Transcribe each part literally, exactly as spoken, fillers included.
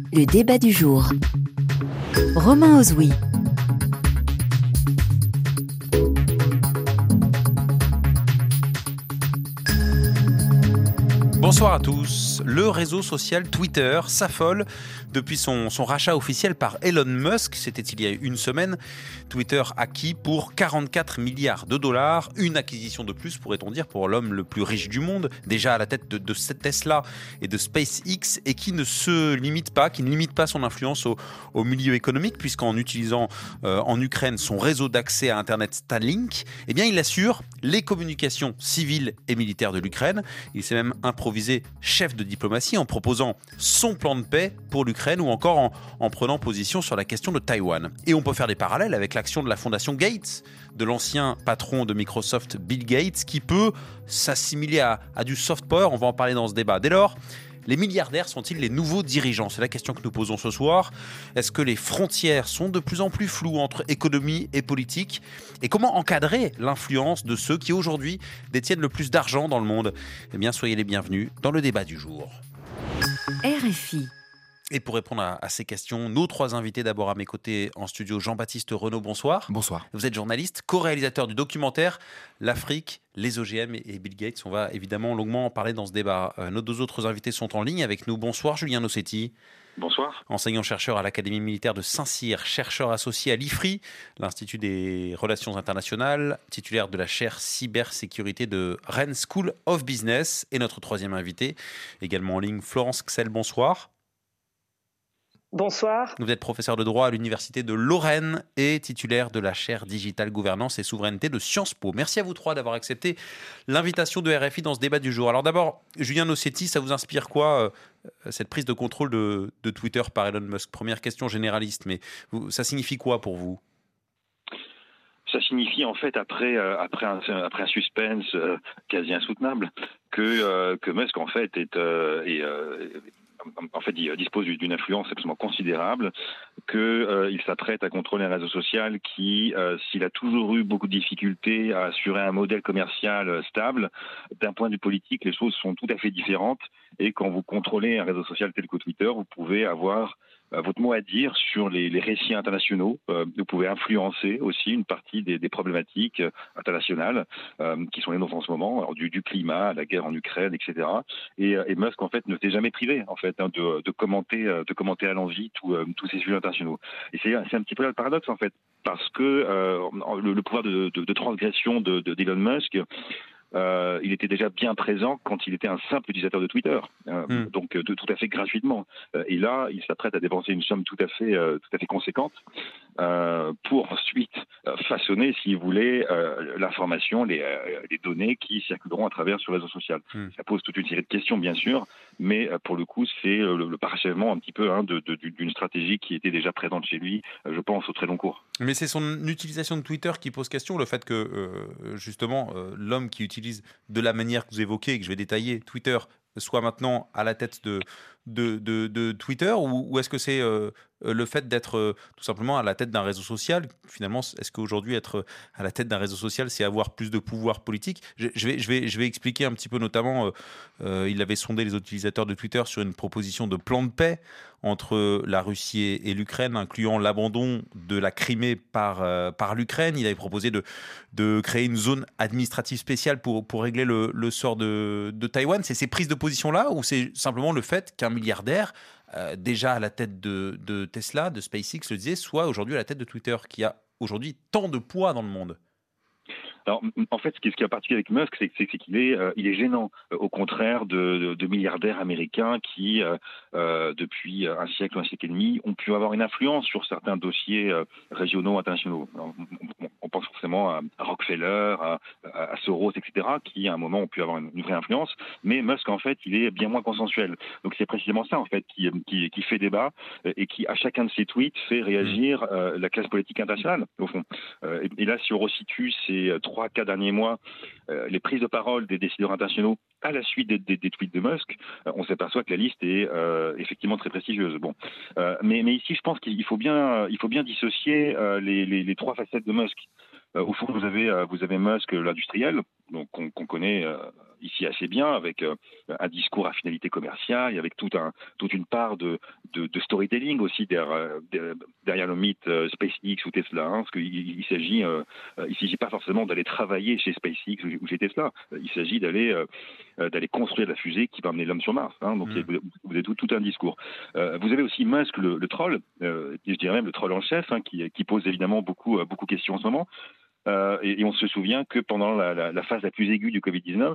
Le débat du jour. Romain Ozoui. Bonsoir à tous. Le réseau social Twitter s'affole depuis son, son rachat officiel par Elon Musk. C'était il y a une semaine. Twitter acquis pour quarante-quatre milliards de dollars. Une acquisition de plus, pourrait-on dire, pour l'homme le plus riche du monde. Déjà à la tête de, de Tesla et de SpaceX, et qui ne se limite pas, qui ne limite pas son influence au, au milieu économique, puisqu'en utilisant euh, en Ukraine son réseau d'accès à Internet Starlink, eh bien, il assure les communications civiles et militaires de l'Ukraine. Il s'est même improvisé chef de diplomatie en proposant son plan de paix pour l'Ukraine, ou encore en, en prenant position sur la question de Taïwan. Et on peut faire des parallèles avec l'action de la fondation Gates, de l'ancien patron de Microsoft Bill Gates, qui peut s'assimiler à, à du soft power. On va en parler dans ce débat. Dès lors, les milliardaires sont-ils les nouveaux dirigeants ? C'est la question que nous posons ce soir. Est-ce que les frontières sont de plus en plus floues entre économie et politique ? Et comment encadrer l'influence de ceux qui aujourd'hui détiennent le plus d'argent dans le monde ? Eh bien, soyez les bienvenus dans le débat du jour. R F I. Et pour répondre à, à ces questions, nos trois invités, d'abord à mes côtés en studio, Jean-Baptiste Renaud, bonsoir. Bonsoir. Vous êtes journaliste, co-réalisateur du documentaire L'Afrique, les O G M et Bill Gates. On va évidemment longuement en parler dans ce débat. Euh, nos deux autres invités sont en ligne avec nous. Bonsoir, Julien Nossetti. Bonsoir. Enseignant-chercheur à l'Académie militaire de Saint-Cyr, chercheur associé à l'I F R I, l'Institut des relations internationales, titulaire de la chaire cybersécurité de Rennes School of Business. Et notre troisième invité, également en ligne, Florence Ksel, bonsoir. Bonsoir. Vous êtes professeur de droit à l'Université de Lorraine et titulaire de la chaire Digital Gouvernance et Souveraineté de Sciences Po. Merci à vous trois d'avoir accepté l'invitation de R F I dans ce débat du jour. Alors d'abord, Julien Nossetti, ça vous inspire quoi, euh, cette prise de contrôle de, de Twitter par Elon Musk ? Première question généraliste, mais vous, ça signifie quoi pour vous ? Ça signifie en fait, après, euh, après, un, après un suspense euh, quasi insoutenable, que, euh, que Musk en fait est... Euh, est euh, En fait, il dispose d'une influence absolument considérable, qu'il euh, s'apprête à contrôler un réseau social qui, euh, s'il a toujours eu beaucoup de difficultés à assurer un modèle commercial stable, d'un point de vue politique, les choses sont tout à fait différentes. Et quand vous contrôlez un réseau social tel que Twitter, vous pouvez avoir euh, votre mot à dire sur les, les récits internationaux. Euh, vous pouvez influencer aussi une partie des, des problématiques internationales euh, qui sont les nôtres en ce moment, alors du, du climat, la guerre en Ukraine, et cetera. Et, et Musk, en fait, ne s'est jamais privé, en fait, hein, de, de commenter, de commenter à l'envi tout, euh, tous ces sujets internationaux. Et c'est, c'est un petit peu là le paradoxe, en fait, parce que euh, le, le pouvoir de, de, de transgression de, de, d'Elon Musk, Euh, il était déjà bien présent quand il était un simple utilisateur de Twitter, euh, mm. donc de, tout à fait gratuitement. Euh, et là, il s'apprête à dépenser une somme tout à fait, euh, tout à fait conséquente euh, pour ensuite euh, façonner, s'il voulait, euh, l'information, les, euh, les données qui circuleront à travers ce réseau social. Mm. Ça pose toute une série de questions, bien sûr, mais euh, pour le coup, c'est le, le parachèvement un petit peu hein, de, de, d'une stratégie qui était déjà présente chez lui, euh, je pense, au très long cours. Mais c'est son utilisation de Twitter qui pose question, le fait que, euh, justement, euh, l'homme qui utilise de la manière que vous évoquez, et que je vais détailler, Twitter soit maintenant à la tête de, de, de, de Twitter, ou, ou est-ce que c'est euh, le fait d'être euh, tout simplement à la tête d'un réseau social ? Finalement, est-ce qu'aujourd'hui, être à la tête d'un réseau social, c'est avoir plus de pouvoir politique ? je, je, vais, je, vais, je vais expliquer un petit peu, notamment, euh, euh, il avait sondé les utilisateurs de Twitter sur une proposition de plan de paix entre la Russie et l'Ukraine, incluant l'abandon de la Crimée par, euh, par l'Ukraine. Il avait proposé de, de créer une zone administrative spéciale pour, pour régler le, le sort de, de Taïwan. C'est ces prises de position-là, ou c'est simplement le fait qu'un milliardaire, euh, déjà à la tête de, de Tesla, de SpaceX, le disait, soit aujourd'hui à la tête de Twitter, qui a aujourd'hui tant de poids dans le monde ? Alors, en fait, ce qui est particulier avec Musk, c'est, c'est, c'est qu'il est, euh, il est gênant, euh, au contraire de, de, de milliardaires américains qui, euh, euh, depuis un siècle ou un siècle et demi, ont pu avoir une influence sur certains dossiers euh, régionaux, internationaux. Alors, on, on pense forcément à, à Rockefeller, à, à Soros, et cetera, qui, à un moment, ont pu avoir une, une vraie influence. Mais Musk, en fait, il est bien moins consensuel. Donc, c'est précisément ça, en fait, qui, qui, qui fait débat et qui, à chacun de ses tweets, fait réagir euh, la classe politique internationale, au fond. Euh, et, et là, si on resitue ces trois, quatre derniers mois, euh, les prises de parole des décideurs internationaux à la suite des, des, des tweets de Musk, euh, on s'aperçoit que la liste est euh, effectivement très prestigieuse. Bon, euh, mais, mais ici, je pense qu'il faut bien, il faut bien dissocier euh, les, les, les trois facettes de Musk. Euh, au fond, vous avez, euh, vous avez Musk, l'industriel, donc qu'on, qu'on connaît euh, ici assez bien, avec euh, un discours à finalité commerciale, avec tout un, toute une part de, de, de storytelling aussi derrière, derrière le mythe euh, SpaceX ou Tesla, hein, parce qu'il il s'agit, euh, il s'agit pas forcément d'aller travailler chez SpaceX ou chez Tesla, il s'agit d'aller euh, d'aller construire la fusée qui va emmener l'homme sur Mars. Hein, donc mmh. vous, vous avez tout, tout un discours. Euh, vous avez aussi Musk, le, le troll, euh, je dirais même le troll en chef, hein, qui, qui pose évidemment beaucoup, beaucoup de questions en ce moment. Euh, et, et on se souvient que pendant la, la, la phase la plus aiguë du covid dix-neuf,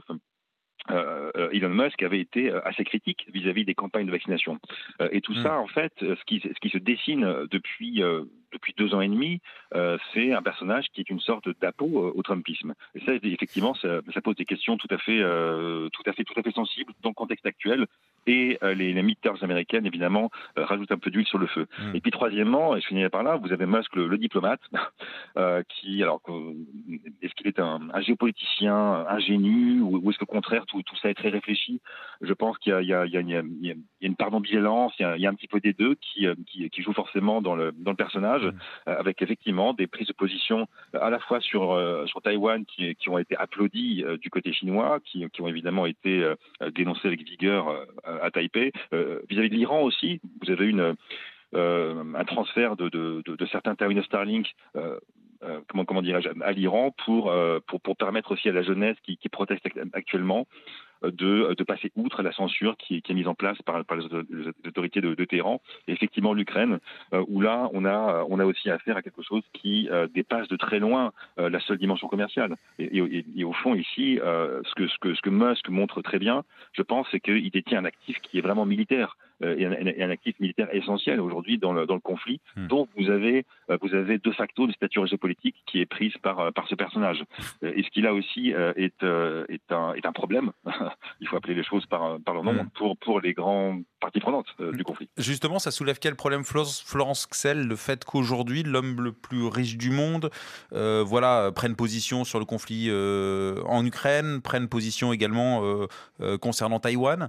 Euh, Elon Musk avait été assez critique vis-à-vis des campagnes de vaccination. Euh, et tout mmh. ça, en fait, ce qui, ce qui se dessine depuis, euh, depuis deux ans et demi, euh, c'est un personnage qui est une sorte d'appôt euh, au Trumpisme. Et ça, effectivement, ça, ça pose des questions tout à fait, euh, tout à fait, tout à fait sensibles dans le contexte actuel. Et euh, les, les midterms américaines, évidemment, euh, rajoutent un peu d'huile sur le feu. Mmh. Et puis, troisièmement, et je finirai par là, vous avez Musk, le, le diplomate, euh, qui, alors, est-ce qu'il est un, un géopoliticien ingénu, ou, ou est-ce qu'au contraire, tout, tout ça est très réfléchi? Je pense qu'il y a, il y a, il y a, il y a, il y a une part d'ambivalence, il y a, il y a un petit peu des deux qui, qui, qui joue forcément dans le, dans le personnage, mmh. euh, avec effectivement des prises de position à la fois sur, euh, sur Taïwan qui, qui ont été applaudies euh, du côté chinois, qui, qui ont évidemment été euh, dénoncées avec vigueur euh, à Taipei. Euh, vis-à-vis de l'Iran aussi, vous avez une, euh, un transfert de, de, de, de certains terminaux Starlink euh, euh, comment, comment dirais-je, à l'Iran pour, euh, pour, pour permettre aussi à la jeunesse qui, qui proteste actuellement de, de passer outre la censure qui, qui est mise en place par, par les autorités de, de Téhéran. Et effectivement, l'Ukraine, euh, où là, on a, on a aussi affaire à quelque chose qui euh, dépasse de très loin euh, la seule dimension commerciale. Et, et, et au fond, ici, euh, ce, que, ce, que, ce que Musk montre très bien, je pense, c'est qu'il détient un actif qui est vraiment militaire. Euh, et, un, et un actif militaire essentiel aujourd'hui dans le, dans le conflit, mmh. dont vous avez, euh, vous avez de facto une stature géopolitique qui est prise par, euh, par ce personnage. Euh, et ce qui là aussi euh, est, euh, est, un, est un problème, il faut appeler les choses par, par leur nom, mmh. pour, pour les grands parties prenantes euh, du conflit. Justement, ça soulève quel problème, Florence Ksel, le fait qu'aujourd'hui, l'homme le plus riche du monde euh, voilà, prenne position sur le conflit euh, en Ukraine, prenne position également euh, euh, concernant Taïwan?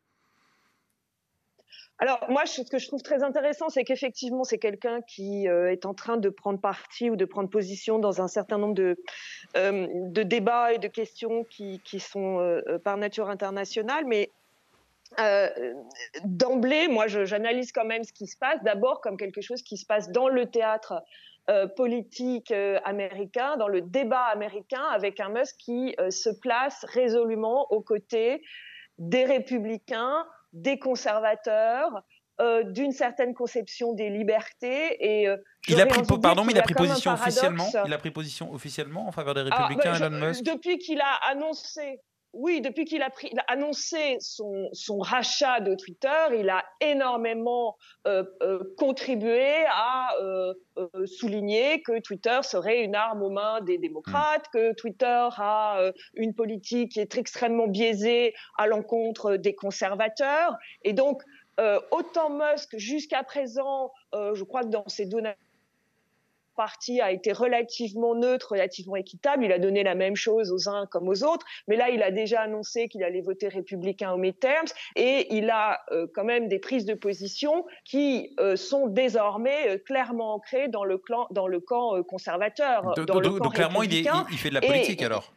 Alors moi, ce que je trouve très intéressant, c'est qu'effectivement, c'est quelqu'un qui euh, est en train de prendre parti ou de prendre position dans un certain nombre de, euh, de débats et de questions qui, qui sont euh, par nature internationales. Mais euh, d'emblée, moi, je, j'analyse quand même ce qui se passe, d'abord comme quelque chose qui se passe dans le théâtre euh, politique euh, américain, dans le débat américain, avec un Musk qui euh, se place résolument aux côtés des républicains, des conservateurs, euh, d'une certaine conception des libertés. Et euh, il a pris, pardon, mais il a pris position officiellement. Il a pris position officiellement en faveur des républicains, ah, bah, Elon je, Musk. Depuis qu'il a annoncé, oui, depuis qu'il a, pris, il a annoncé son, son rachat de Twitter, il a énormément euh, euh, contribué à euh, euh, souligner que Twitter serait une arme aux mains des démocrates, mmh. que Twitter a euh, une politique qui est extrêmement biaisée à l'encontre des conservateurs. Et donc, euh, autant Musk, jusqu'à présent, euh, je crois que dans ces deux parti a été relativement neutre, relativement équitable. Il a donné la même chose aux uns comme aux autres. Mais là, il a déjà annoncé qu'il allait voter républicain aux midterms. Et il a euh, quand même des prises de position qui euh, sont désormais euh, clairement ancrées dans le, clan, dans le camp euh, conservateur. De, dans de, le de, camp donc clairement, il, est, il, il fait de la politique et, alors.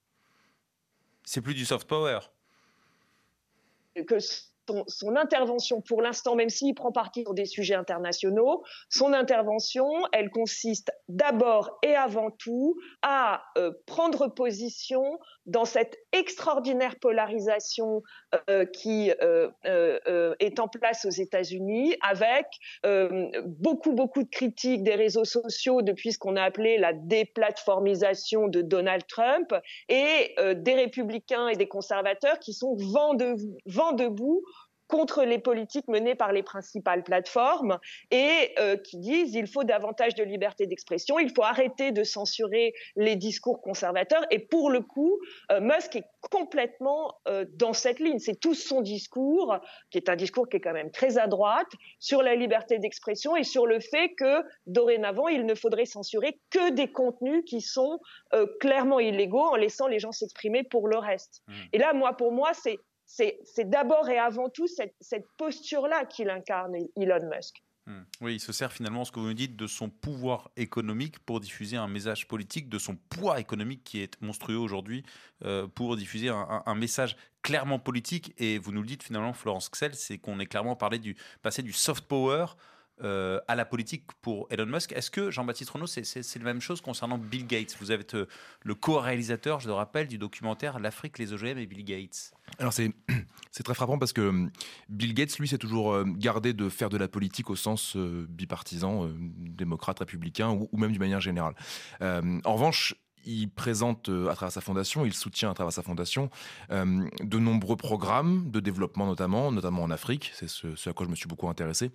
C'est plus du soft power. Que Son, son intervention, pour l'instant, même s'il prend parti sur des sujets internationaux, son intervention, elle consiste d'abord et avant tout à euh, prendre position dans cette extraordinaire polarisation euh, qui euh, euh, est en place aux États-Unis, avec euh, beaucoup, beaucoup de critiques des réseaux sociaux depuis ce qu'on a appelé la déplatformisation de Donald Trump, et euh, des républicains et des conservateurs qui sont vent, de, vent debout contre les politiques menées par les principales plateformes et euh, qui disent il faut davantage de liberté d'expression, il faut arrêter de censurer les discours conservateurs. Et pour le coup, euh, Musk est complètement euh, dans cette ligne. C'est tout son discours, qui est un discours qui est quand même très à droite, sur la liberté d'expression et sur le fait que dorénavant, il ne faudrait censurer que des contenus qui sont euh, clairement illégaux en laissant les gens s'exprimer pour le reste. Mmh. Et là, moi, pour moi, c'est C'est, c'est d'abord et avant tout cette, cette posture-là qu'il incarne, Elon Musk. Mmh. Oui, il se sert finalement, ce que vous nous dites, de son pouvoir économique pour diffuser un message politique, de son poids économique qui est monstrueux aujourd'hui, euh, pour diffuser un, un- un message clairement politique. Et vous nous le dites finalement, Florence Gsell, c'est qu'on est clairement parlé du, passé du soft power euh, à la politique pour Elon Musk. Est-ce que, Jean-Baptiste Renaud, c'est, c'est, c'est la même chose concernant Bill Gates? Vous êtes euh, le co-réalisateur, je le rappelle, du documentaire L'Afrique, les O G M et Bill Gates. Alors c'est, c'est très frappant parce que euh, Bill Gates, lui, s'est toujours euh, gardé de faire de la politique au sens euh, bipartisan, euh, démocrate, républicain, ou, ou même d'une manière générale. Euh, en revanche, il présente euh, à travers sa fondation, il soutient à travers sa fondation euh, de nombreux programmes de développement notamment, notamment en Afrique, c'est ce, ce à quoi je me suis beaucoup intéressé,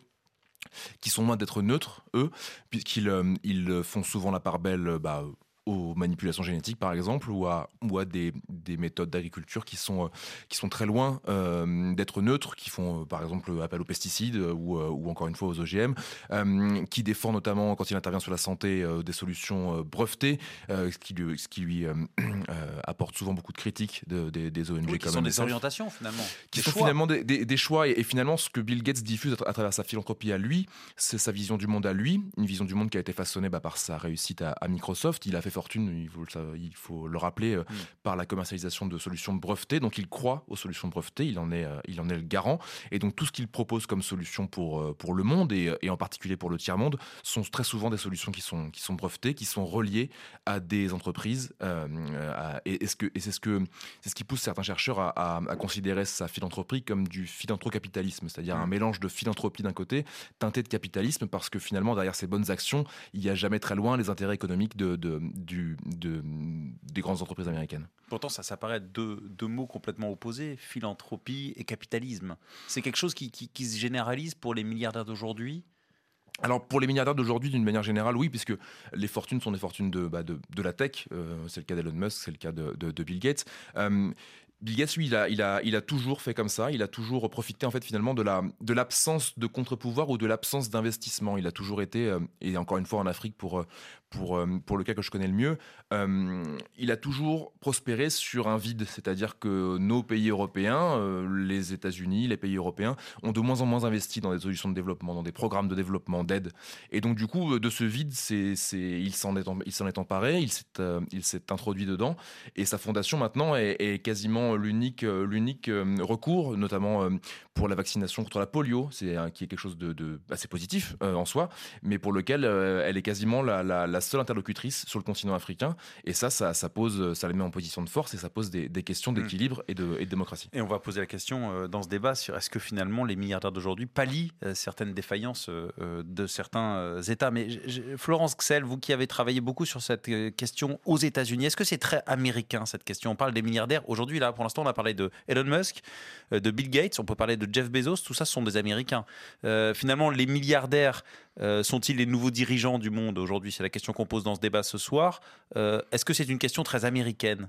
qui sont loin d'être neutres, eux, puisqu'ils euh, ils font souvent la part belle euh, bah, aux manipulations génétiques, par exemple, ou à, ou à des, des méthodes d'agriculture qui sont, euh, qui sont très loin euh, d'être neutres, qui font, euh, par exemple, appel aux pesticides euh, ou, euh, ou encore une fois aux O G M, euh, qui défend notamment, quand il intervient sur la santé, euh, des solutions euh, brevetées, euh, ce qui lui, ce qui lui euh, euh, apporte souvent beaucoup de critiques de, des, des O N G. Oui, qui sont des orientations, finalement. Qui des sont choix. finalement des, des, des choix. Et, et finalement, ce que Bill Gates diffuse à, tra- à travers sa philanthropie à lui, c'est sa vision du monde à lui, une vision du monde qui a été façonnée bah, par sa réussite à, à Microsoft. Il a fait fortune, il faut le, il faut le rappeler, euh, mm. par la commercialisation de solutions brevetées. Donc il croit aux solutions brevetées, il en est, euh, il en est le garant. Et donc tout ce qu'il propose comme solution pour, euh, pour le monde, et, et en particulier pour le tiers-monde, sont très souvent des solutions qui sont, qui sont brevetées, qui sont reliées à des entreprises. Euh, à, et, et, ce que, et c'est, ce que, c'est ce qui pousse certains chercheurs à, à, à considérer sa philanthropie comme du philanthrocapitalisme, c'est-à-dire mm. un mélange de philanthropie d'un côté, teinté de capitalisme, parce que finalement, derrière ces bonnes actions, il n'y a jamais très loin les intérêts économiques de, de, du, de, des grandes entreprises américaines. Pourtant, ça, ça paraît deux, deux mots complètement opposés, philanthropie et capitalisme. C'est quelque chose qui, qui, qui se généralise pour les milliardaires d'aujourd'hui? Alors pour les milliardaires d'aujourd'hui, d'une manière générale, oui, puisque les fortunes sont des fortunes de, bah, de, de la tech. Euh, c'est le cas d'Elon Musk, c'est le cas de, de, de Bill Gates. Euh, Bill Gates, lui, il a, il, a, il a toujours fait comme ça. Il a toujours profité, en fait, finalement, de, la, de l'absence de contre-pouvoir ou de l'absence d'investissement. Il a toujours été, euh, et encore une fois en Afrique, pour, pour, pour le cas que je connais le mieux, euh, il a toujours prospéré sur un vide. C'est-à-dire que nos pays européens, euh, les États-Unis, les pays européens, ont de moins en moins investi dans des solutions de développement, dans des programmes de développement, d'aide. Et donc, du coup, de ce vide, c'est, c'est, il, s'en est, il s'en est emparé, il s'est, euh, il s'est introduit dedans. Et sa fondation, maintenant, est, est quasiment l'unique, l'unique recours, notamment pour la vaccination contre la polio, c'est qui est quelque chose de, de assez positif euh, en soi, mais pour lequel euh, elle est quasiment la, la, la seule interlocutrice sur le continent africain. Et ça, ça, ça pose, ça les met en position de force et ça pose des, des questions d'équilibre mmh. et, de, et de démocratie. Et on va poser la question euh, dans ce débat sur est-ce que finalement les milliardaires d'aujourd'hui pallient euh, certaines défaillances euh, de certains euh, États. Mais j- j- Florence Gsell, vous qui avez travaillé beaucoup sur cette euh, question aux États-Unis, est-ce que c'est très américain cette question? On parle des milliardaires aujourd'hui là. Pour l'instant, on a parlé de Elon Musk, euh, de Bill Gates, on peut parler de Jeff Bezos, tout ça ce sont des Américains. Euh, finalement, les milliardaires euh, sont-ils les nouveaux dirigeants du monde aujourd'hui? C'est la question qu'on pose dans ce débat ce soir. Euh, est-ce que c'est une question très américaine?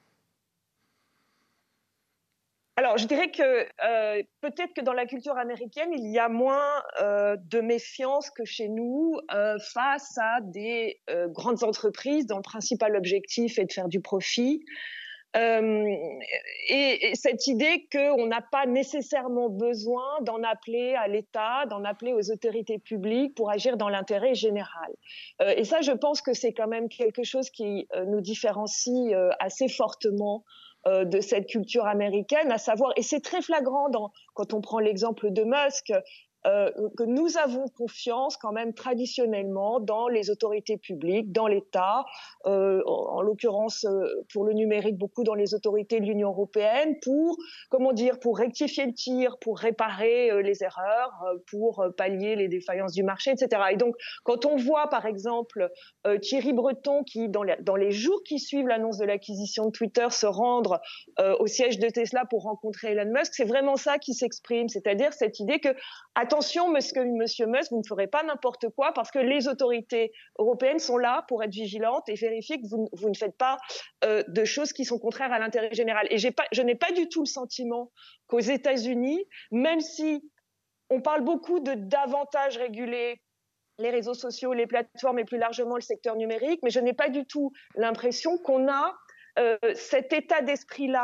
Alors, je dirais que euh, peut-être que dans la culture américaine, il y a moins euh, de méfiance que chez nous euh, face à des euh, grandes entreprises dont le principal objectif est de faire du profit. Euh, et, et cette idée qu'on n'a pas nécessairement besoin d'en appeler à l'État, d'en appeler aux autorités publiques pour agir dans l'intérêt général. Euh, et ça, je pense que c'est quand même quelque chose qui euh, nous différencie euh, assez fortement euh, de cette culture américaine, à savoir, et c'est très flagrant dans, quand on prend l'exemple de Musk, Euh, que nous avons confiance quand même traditionnellement dans les autorités publiques, dans l'État, euh, en, en l'occurrence euh, pour le numérique, beaucoup dans les autorités de l'Union européenne, pour, comment dire, pour rectifier le tir, pour réparer euh, les erreurs, euh, pour euh, pallier les défaillances du marché, et cetera. Et donc, quand on voit par exemple euh, Thierry Breton qui, dans les, dans les jours qui suivent l'annonce de l'acquisition de Twitter, se rendre euh, au siège de Tesla pour rencontrer Elon Musk, c'est vraiment ça qui s'exprime, c'est-à-dire cette idée que attention, monsieur, monsieur Musk, vous ne ferez pas n'importe quoi parce que les autorités européennes sont là pour être vigilantes et vérifier que vous, vous ne faites pas euh, de choses qui sont contraires à l'intérêt général. Et j'ai pas, je n'ai pas du tout le sentiment qu'aux États-Unis, même si on parle beaucoup de davantage réguler les réseaux sociaux, les plateformes et plus largement le secteur numérique, mais je n'ai pas du tout l'impression qu'on a euh, cet état d'esprit-là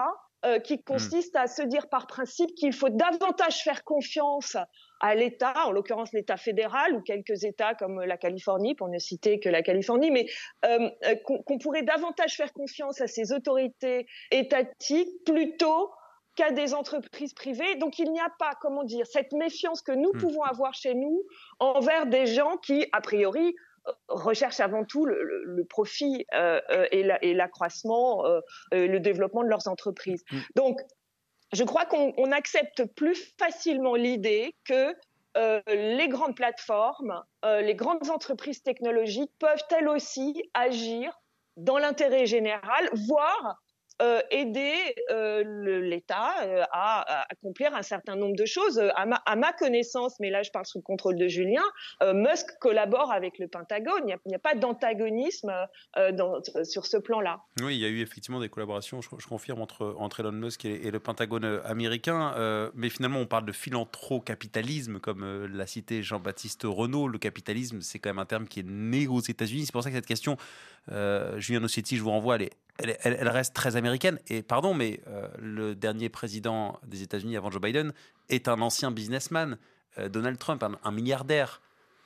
euh, qui consiste mmh. à se dire par principe qu'il faut davantage faire confiance à l'État, en l'occurrence l'État fédéral ou quelques États comme la Californie, pour ne citer que la Californie, mais euh, qu'on, qu'on pourrait davantage faire confiance à ces autorités étatiques plutôt qu'à des entreprises privées. Donc il n'y a pas, comment dire, cette méfiance que nous mmh. pouvons avoir chez nous envers des gens qui, a priori, recherchent avant tout le, le, le profit euh, euh, et, la, et l'accroissement, euh, euh, le développement de leurs entreprises. Mmh. Donc, je crois qu'on on accepte plus facilement l'idée que euh, les grandes plateformes, euh, les grandes entreprises technologiques peuvent elles aussi agir dans l'intérêt général, voire euh, aider euh, le, l'État euh, à, à accomplir un certain nombre de choses. À ma, à ma connaissance, mais là je parle sous le contrôle de Julien, euh, Musk collabore avec le Pentagone. Il n'y a, il n'y a pas d'antagonisme euh, dans, sur ce plan-là. Oui, il y a eu effectivement des collaborations, je, je confirme, entre, entre Elon Musk et, et le Pentagone américain. Euh, mais finalement, on parle de philanthrocapitalisme, comme euh, l'a cité Jean-Baptiste Renaud. Le capitalisme, c'est quand même un terme qui est né aux États-Unis. C'est pour ça que cette question, euh, Julien Nossetti, je vous renvoie, elle est Elle, elle, elle reste très américaine. Et pardon, mais euh, le dernier président des États-Unis avant Joe Biden est un ancien businessman, euh, Donald Trump, un, un milliardaire.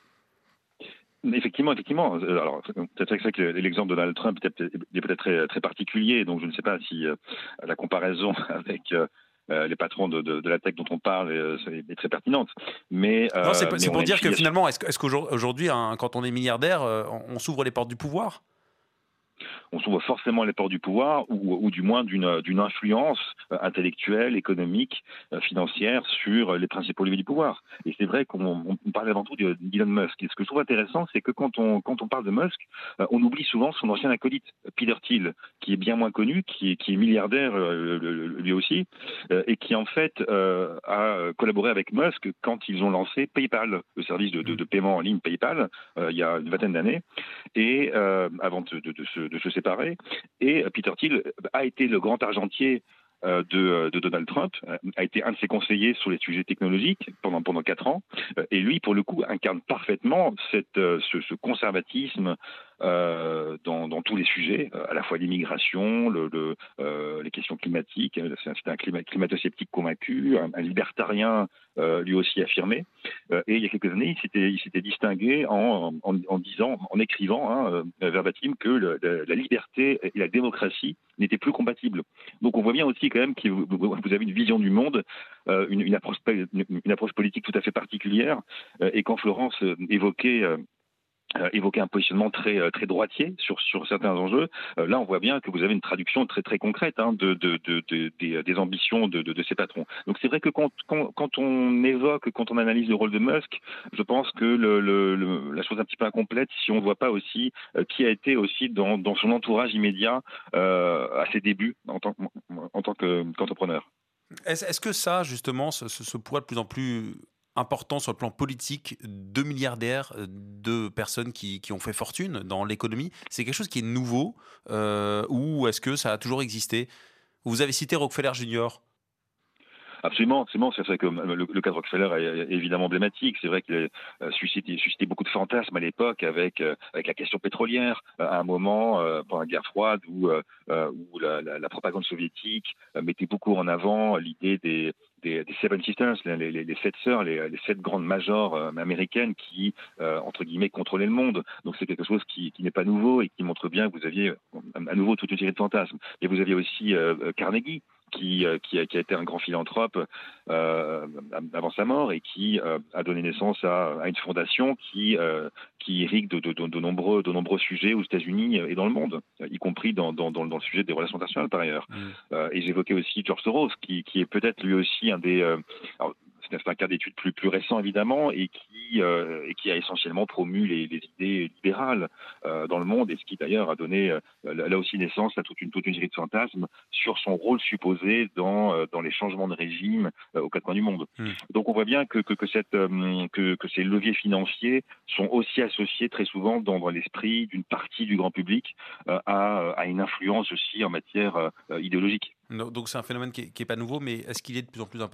Effectivement, effectivement. Alors, c'est vrai que l'exemple de Donald Trump est peut-être très, très particulier, donc je ne sais pas si euh, la comparaison avec euh, les patrons de, de, de la tech dont on parle est, est très pertinente. Mais, euh, non, c'est, c'est mais pour dire que finalement, est-ce, est-ce qu'aujourd'hui, hein, quand on est milliardaire, euh, on, on s'ouvre les portes du pouvoir ? On s'ouvre forcément les portes du pouvoir ou, ou du moins d'une, d'une influence intellectuelle, économique, financière sur les principaux leviers du pouvoir. Et c'est vrai qu'on on parle avant tout d'Elon Musk. Et ce que je trouve intéressant, c'est que quand on, quand on parle de Musk, on oublie souvent son ancien acolyte, Peter Thiel, qui est bien moins connu, qui est, qui est milliardaire lui aussi, et qui en fait a collaboré avec Musk quand ils ont lancé PayPal, le service de, de, de paiement en ligne PayPal, il y a une vingtaine d'années, et avant de, de, de se, de se séparer. Et Peter Thiel a été le grand argentier de, de Donald Trump, a été un de ses conseillers sur les sujets technologiques pendant pendant quatre ans, et lui, pour le coup, incarne parfaitement cette, ce, ce conservatisme euh, dans, dans tous les sujets, à la fois l'immigration, le, le, euh, les questions climatiques. C'est un, c'est un climat, climato-sceptique convaincu, un, un libertarien euh, lui aussi affirmé. Euh, et il y a quelques années, il s'était, il s'était distingué en, en, en disant, en écrivant hein, verbatim que le, la, la liberté et la démocratie n'étaient plus compatibles. Donc on voit bien aussi quand même que vous, vous avez une vision du monde, euh, une, une, approche, une, une approche politique tout à fait particulière. Euh, et quand Florence euh, évoquait euh, Euh, évoquer un positionnement très très droitier sur sur certains enjeux. Euh, là, on voit bien que vous avez une traduction très très concrète hein, de, de, de, de des, des ambitions de, de, de ces patrons. Donc c'est vrai que quand, quand quand on évoque, quand on analyse le rôle de Musk, je pense que le, le, le la chose est un petit peu incomplète si on ne voit pas aussi euh, qui a été aussi dans dans son entourage immédiat euh, à ses débuts en tant en tant que, qu'entrepreneur. Est-ce, est-ce que ça, justement, ce, ce poids de plus en plus important sur le plan politique de milliardaires, de personnes qui, qui ont fait fortune dans l'économie, c'est quelque chose qui est nouveau euh, ou est-ce que ça a toujours existé ? Vous avez cité Rockefeller junior. Absolument, absolument. C'est vrai que le, le cas de Rockefeller est évidemment emblématique. C'est vrai qu'il a suscité, suscité beaucoup de fantasmes à l'époque avec, avec la question pétrolière, à un moment, pendant la guerre froide, où, où la, la, la propagande soviétique mettait beaucoup en avant l'idée des, des, des Seven Sisters, les, les, les sept sœurs, les, les sept grandes majors américaines qui, entre guillemets, contrôlaient le monde. Donc c'est quelque chose qui, qui n'est pas nouveau et qui montre bien que vous aviez à nouveau toute une série de fantasmes. Et vous aviez aussi Carnegie, Qui, qui, a, qui a été un grand philanthrope euh, avant sa mort et qui euh, a donné naissance à, à une fondation qui, euh, qui irrigue de, de, de, de, nombreux, de nombreux sujets aux États-Unis et dans le monde, y compris dans, dans, dans, dans le sujet des relations internationales par ailleurs. Mmh. Euh, et j'évoquais aussi George Soros, qui, qui est peut-être lui aussi un des... Euh, alors, c'est un cas d'étude plus, plus récent évidemment et qui, euh, et qui a essentiellement promu les, les idées libérales euh, dans le monde et ce qui d'ailleurs a donné euh, là aussi naissance à toute une, toute une série de fantasmes sur son rôle supposé dans, euh, dans les changements de régime euh, aux quatre coins du monde. Mmh. Donc on voit bien que, que, que, cette, euh, que, que ces leviers financiers sont aussi associés très souvent dans, dans l'esprit d'une partie du grand public euh, à, à une influence aussi en matière euh, idéologique. Donc c'est un phénomène qui n'est pas nouveau, mais est-ce qu'il est de plus en plus important ?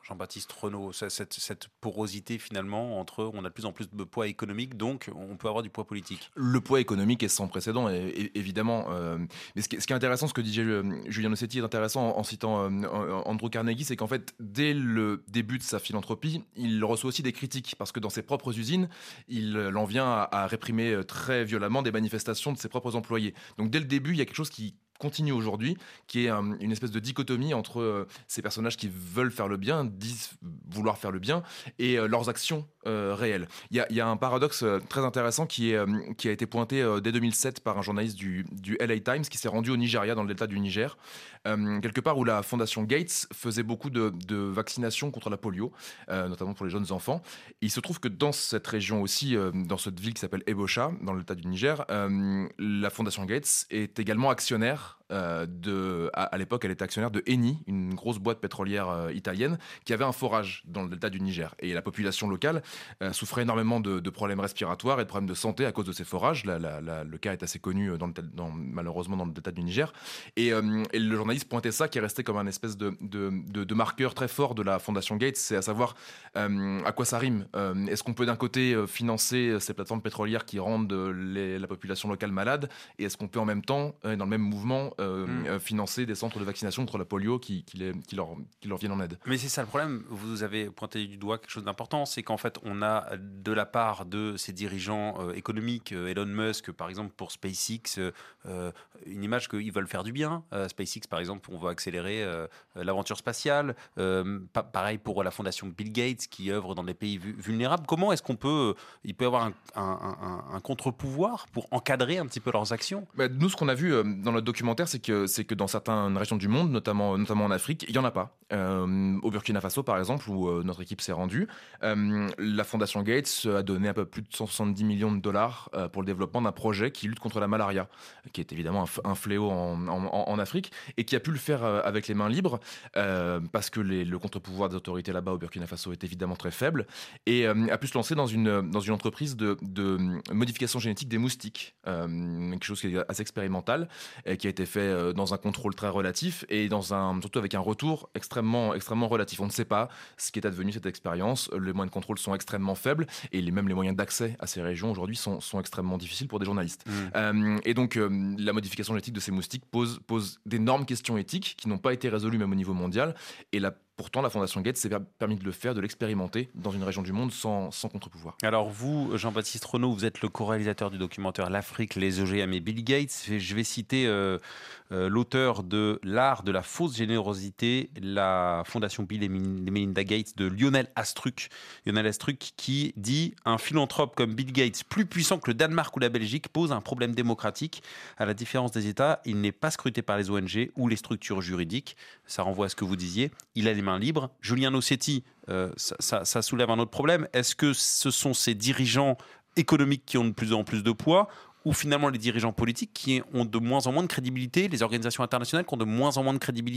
Jean-Baptiste Renaud, cette, cette porosité finalement entre on a de plus en plus de poids économique, donc on peut avoir du poids politique. Le poids économique est sans précédent, et, et, évidemment. Euh, mais ce qui, ce qui est intéressant, ce que dit Julien Nossetti est intéressant en, en citant euh, Andrew Carnegie, c'est qu'en fait, dès le début de sa philanthropie, il reçoit aussi des critiques, parce que dans ses propres usines, il en vient à, à réprimer très violemment des manifestations de ses propres employés. Donc dès le début, il y a quelque chose qui continue aujourd'hui, qui est um, une espèce de dichotomie entre euh, ces personnages qui veulent faire le bien, disent vouloir faire le bien, et euh, leurs actions euh, réelles. Il y a, y a un paradoxe euh, très intéressant qui, est, euh, qui a été pointé euh, dès deux mille sept par un journaliste du, du L A Times qui s'est rendu au Nigeria, dans le delta du Niger, euh, quelque part où la fondation Gates faisait beaucoup de, de vaccinations contre la polio, euh, notamment pour les jeunes enfants. Et il se trouve que dans cette région aussi, euh, dans cette ville qui s'appelle Ebosha, dans le delta du Niger, euh, la fondation Gates est également actionnaire Euh, de, à, à l'époque, elle était actionnaire de Eni, une grosse boîte pétrolière euh, italienne, qui avait un forage dans le delta du Niger. Et la population locale euh, souffrait énormément de, de problèmes respiratoires et de problèmes de santé à cause de ces forages. La, la, la, le cas est assez connu, dans le, dans, malheureusement, dans le delta du Niger. Et, euh, et le journaliste pointait ça, qui est resté comme un espèce de, de, de, de marqueur très fort de la fondation Gates, c'est à savoir euh, à quoi ça rime. Euh, est-ce qu'on peut d'un côté euh, financer ces plateformes pétrolières qui rendent les, la population locale malade, et est-ce qu'on peut en même temps, euh, dans le même mouvement, Euh, mmh. financer des centres de vaccination contre la polio qui, qui, les, qui, leur, qui leur viennent en aide. Mais c'est ça le problème, vous avez pointé du doigt quelque chose d'important, c'est qu'en fait on a de la part de ces dirigeants euh, économiques, euh, Elon Musk par exemple pour SpaceX, euh, une image qu'ils veulent faire du bien. Euh, SpaceX par exemple, on va accélérer euh, l'aventure spatiale, euh, pa- pareil pour la fondation Bill Gates qui œuvre dans des pays vu- vulnérables. Comment est-ce qu'on peut, il peut y avoir un, un, un, un contre-pouvoir pour encadrer un petit peu leurs actions? Bah, nous, ce qu'on a vu euh, dans notre documentaire, c'est que, c'est que dans certaines régions du monde, notamment, notamment en Afrique, il n'y en a pas. Euh, au Burkina Faso, par exemple, où euh, notre équipe s'est rendue, euh, la Fondation Gates a donné un peu plus de cent soixante-dix millions de dollars euh, pour le développement d'un projet qui lutte contre la malaria, qui est évidemment un, f- un fléau en, en, en Afrique, et qui a pu le faire euh, avec les mains libres, euh, parce que les, le contre-pouvoir des autorités là-bas au Burkina Faso est évidemment très faible, et euh, a pu se lancer dans une, dans une entreprise de, de modification génétique des moustiques, euh, quelque chose qui est assez expérimental, et qui a été fait euh, dans un contrôle très relatif, et dans un, surtout avec un retour extrêmement, extrêmement relatif. On ne sait pas ce qui est advenu cette expérience, les moyens de contrôle sont extrêmement faibles, et les, même les moyens d'accès à ces régions aujourd'hui sont, sont extrêmement difficiles pour des journalistes. Mmh. Euh, et donc euh, la modification génétique de ces moustiques pose, pose d'énormes questions éthiques qui n'ont pas été résolues même au niveau mondial, et la Pourtant, la Fondation Gates s'est permis de le faire, de l'expérimenter dans une région du monde sans, sans contre-pouvoir. Alors vous, Jean-Baptiste Renaud, vous êtes le co-réalisateur du documentaire L'Afrique, les O G M et Bill Gates. Je vais citer euh, euh, l'auteur de L'art de la fausse générosité, la Fondation Bill et Melinda Gates de Lionel Astruc. Lionel Astruc qui dit « Un philanthrope comme Bill Gates, plus puissant que le Danemark ou la Belgique, pose un problème démocratique. À la différence des États, il n'est pas scruté par les O N G ou les structures juridiques. » Ça renvoie à ce que vous disiez. Il a les mains libres. Julien Nossetti, euh, ça, ça, ça soulève un autre problème. Est-ce que ce sont ces dirigeants économiques qui ont de plus en plus de poids, ou finalement les dirigeants politiques qui ont de moins en moins de crédibilité, les organisations internationales qui ont de moins en moins de crédibilité ?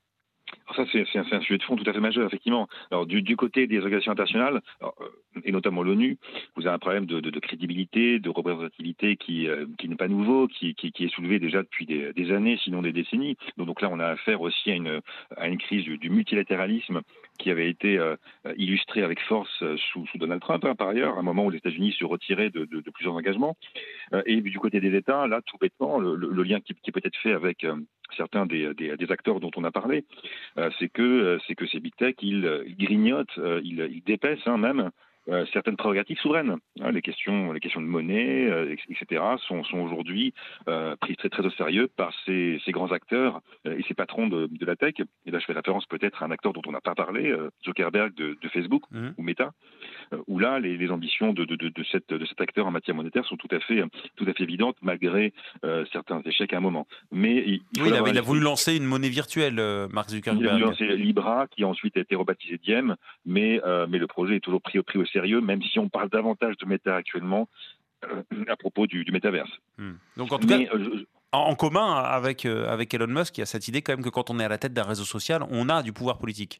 Ça, c'est, c'est, un, c'est un sujet de fond tout à fait majeur, effectivement. Alors, du, du côté des organisations internationales, alors, et notamment l'ONU, vous avez un problème de, de, de crédibilité, de représentativité qui, euh, qui n'est pas nouveau, qui, qui, qui est soulevé déjà depuis des, des années, sinon des décennies. Donc, donc là, on a affaire aussi à une, à une crise du, du multilatéralisme qui avait été euh, illustrée avec force sous, sous Donald Trump, hein, par ailleurs, à un moment où les États-Unis se retiraient de, de, de plusieurs engagements. Euh, et du côté des États, là, tout bêtement, le, le, le lien qui, qui peut être fait avec euh, certains des, des, des acteurs dont on a parlé, euh, c'est que euh, c'est que ces big tech, ils, ils grignotent, euh, ils, ils dépaissent hein, même euh, certaines prérogatives souveraines. Hein, les questions, les questions de monnaie, euh, et cetera, sont, sont aujourd'hui euh, prises très très au sérieux par ces, ces grands acteurs euh, et ces patrons de, de la tech. Et là, je fais référence peut-être à un acteur dont on n'a pas parlé, euh, Zuckerberg de, de Facebook mmh. ou Meta, euh, où là, les, les ambitions de, de, de, de, cette, de cet acteur en matière monétaire sont tout à fait, tout à fait évidentes, malgré euh, certains échecs à un moment. Mais il, il, oui, il, avait, il a voulu lancer une monnaie virtuelle, euh, Mark Zuckerberg. Il a voulu lancer Libra, qui a ensuite été rebaptisé Diem, mais, euh, mais le projet est toujours pris, pris au sérieux, même si on parle davantage de Meta actuellement euh, à propos du, du métaverse. Hmm. Donc en tout mais, cas, euh, en commun avec, euh, avec Elon Musk, il y a cette idée quand même que quand on est à la tête d'un réseau social, on a du pouvoir politique.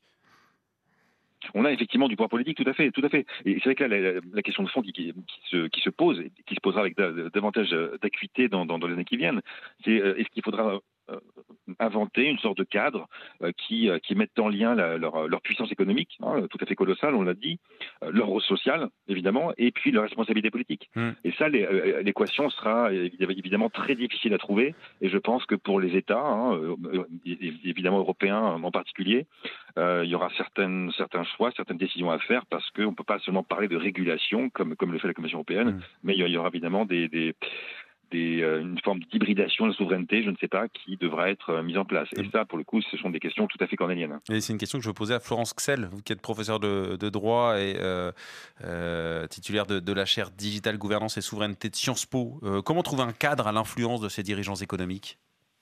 On a effectivement du pouvoir politique, tout à fait, tout à fait. Et c'est vrai que là, la, la question de fond qui, qui, qui, se, qui se pose, et qui se posera avec da, davantage d'acuité dans, dans, dans les années qui viennent, c'est euh, est-ce qu'il faudra euh, inventer une sorte de cadre euh, qui, euh, qui mette en lien la, leur, leur puissance économique, hein, tout à fait colossale, on l'a dit, euh, leur rôle social, évidemment, et puis leur responsabilité politique. Mmh. Et ça, les, euh, l'équation sera évidemment très difficile à trouver, et je pense que pour les États, hein, euh, évidemment européens en particulier, euh, il y aura certaines, certains choix, certaines décisions à faire, parce qu'on ne peut pas seulement parler de régulation, comme, comme le fait la Commission européenne, mmh. mais il y aura évidemment des... des Des, euh, une forme d'hybridation de la souveraineté, je ne sais pas, qui devra être euh, mise en place. Et ça, pour le coup, ce sont des questions tout à fait cornéliennes. Et c'est une question que je veux poser à Florence Ksel, vous qui êtes professeur de, de droit et euh, euh, titulaire de, de la chaire Digital Gouvernance et Souveraineté de Sciences Po. Euh, comment trouver un cadre à l'influence de ces dirigeants économiques ?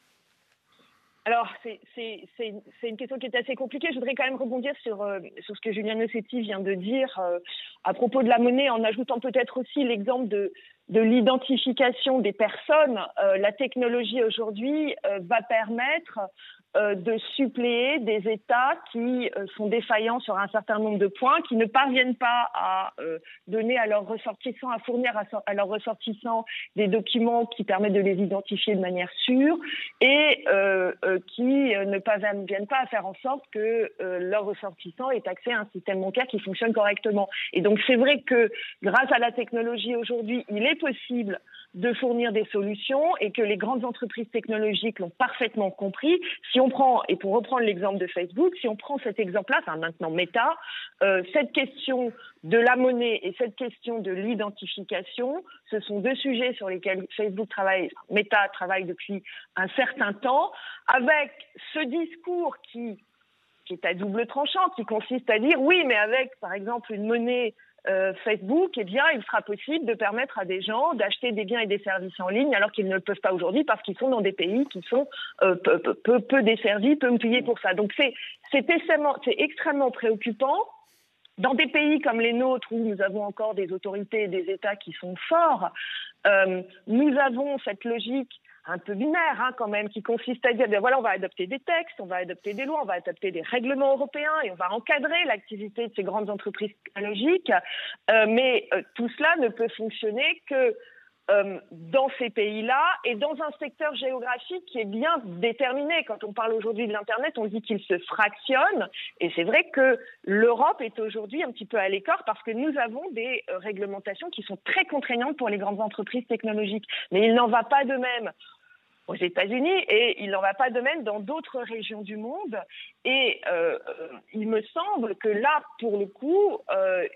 Alors, c'est, c'est, c'est, une, c'est une question qui est assez compliquée. Je voudrais quand même rebondir sur, euh, sur ce que Julien Nossetti vient de dire euh, à propos de la monnaie, en ajoutant peut-être aussi l'exemple de, de l'identification des personnes. Euh, la technologie aujourd'hui euh, va permettre euh, de suppléer des États qui euh, sont défaillants sur un certain nombre de points, qui ne parviennent pas à euh, donner à leurs ressortissants, à fournir à, à leurs ressortissants des documents qui permettent de les identifier de manière sûre et euh, euh, qui euh, ne parviennent pas à faire en sorte que euh, leurs ressortissants aient accès à un système bancaire qui fonctionne correctement. Et donc c'est vrai que grâce à la technologie aujourd'hui, il est possible de fournir des solutions et que les grandes entreprises technologiques l'ont parfaitement compris. Si on prend, et pour reprendre l'exemple de Facebook, si on prend cet exemple-là, enfin maintenant Meta, euh, cette question de la monnaie et cette question de l'identification, ce sont deux sujets sur lesquels Facebook travaille, Meta travaille depuis un certain temps, avec ce discours qui, qui est à double tranchant, qui consiste à dire oui, mais avec par exemple une monnaie Euh, Facebook, eh bien, il sera possible de permettre à des gens d'acheter des biens et des services en ligne alors qu'ils ne le peuvent pas aujourd'hui parce qu'ils sont dans des pays qui sont euh, peu, peu, peu, peu desservis, peu payés pour ça. Donc c'est, c'est, extrêmement, c'est extrêmement préoccupant. Dans des pays comme les nôtres où nous avons encore des autorités et des États qui sont forts, euh, nous avons cette logique un peu binaire hein, quand même, qui consiste à dire, bien voilà, on va adopter des textes, on va adopter des lois, on va adopter des règlements européens et on va encadrer l'activité de ces grandes entreprises technologiques. Euh, mais euh, tout cela ne peut fonctionner que euh, dans ces pays-là et dans un secteur géographique qui est bien déterminé. Quand on parle aujourd'hui de l'Internet, on dit qu'il se fractionne. Et c'est vrai que l'Europe est aujourd'hui un petit peu à l'écart parce que nous avons des euh, réglementations qui sont très contraignantes pour les grandes entreprises technologiques. Mais il n'en va pas de même aux États-Unis et il n'en va pas de même dans d'autres régions du monde. Et euh, il me semble que là, pour le coup, euh,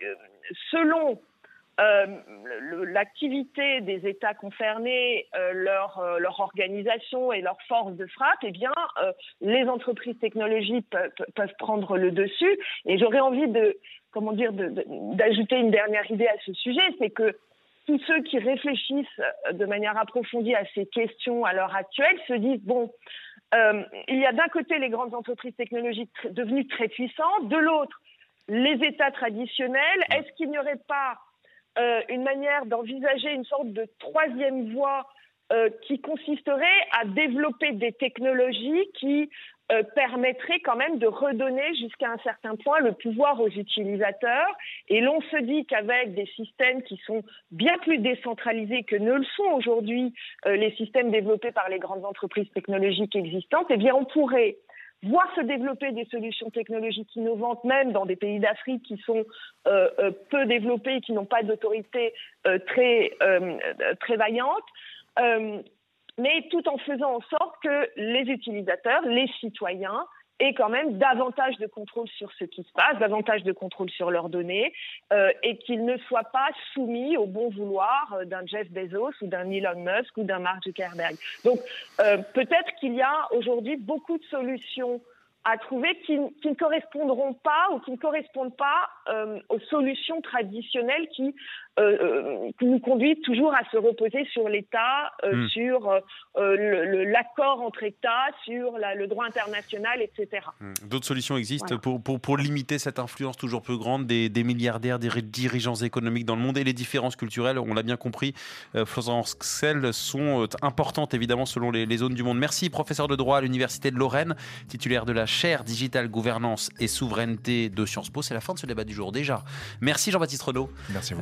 selon euh, le, l'activité des États concernés, euh, leur, euh, leur organisation et leur force de frappe, eh bien, euh, les entreprises technologiques peuvent, peuvent prendre le dessus. Et j'aurais envie de, comment dire, de, de, d'ajouter une dernière idée à ce sujet, c'est que tous ceux qui réfléchissent de manière approfondie à ces questions à l'heure actuelle se disent, bon, euh, il y a d'un côté les grandes entreprises technologiques tr- devenues très puissantes, de l'autre, les États traditionnels. Est-ce qu'il n'y aurait pas euh, une manière d'envisager une sorte de troisième voie euh, qui consisterait à développer des technologies qui Euh, permettrait quand même de redonner jusqu'à un certain point le pouvoir aux utilisateurs. Et l'on se dit qu'avec des systèmes qui sont bien plus décentralisés que ne le sont aujourd'hui euh, les systèmes développés par les grandes entreprises technologiques existantes, eh bien on pourrait voir se développer des solutions technologiques innovantes, même dans des pays d'Afrique qui sont euh, euh, peu développés et qui n'ont pas d'autorité euh, très, euh, très vaillante. Euh, mais tout en faisant en sorte que les utilisateurs, les citoyens, aient quand même davantage de contrôle sur ce qui se passe, davantage de contrôle sur leurs données, euh, et qu'ils ne soient pas soumis au bon vouloir d'un Jeff Bezos ou d'un Elon Musk ou d'un Mark Zuckerberg. Donc euh, peut-être qu'il y a aujourd'hui beaucoup de solutions à trouver qui, qui ne correspondront pas ou qui ne correspondent pas euh, aux solutions traditionnelles qui, euh, euh, qui nous conduisent toujours à se reposer sur l'État, euh, mmh. sur euh, le, le, l'accord entre États, sur la, le droit international, et cetera. Mmh. D'autres solutions existent voilà. pour, pour, pour limiter cette influence toujours plus grande des, des milliardaires, des dirigeants économiques dans le monde et les différences culturelles, on l'a bien compris, euh, Florence Ksel, sont euh, importantes évidemment selon les, les zones du monde. Merci, professeur de droit à l'Université de Lorraine, titulaire de la chaire Digital Gouvernance et Souveraineté de Sciences Po. C'est la fin de ce débat du jour déjà. Merci Jean-Baptiste Renaud, Merci à vous. Euh, journaliste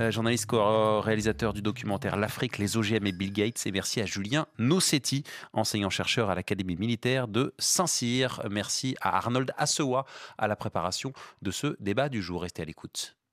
co-réalisateur du documentaire L'Afrique, les O G M et Bill Gates. Et merci à Julien Nossetti, enseignant-chercheur à l'Académie militaire de Saint-Cyr. Merci à Arnold Assewa à la préparation de ce débat du jour. Restez à l'écoute.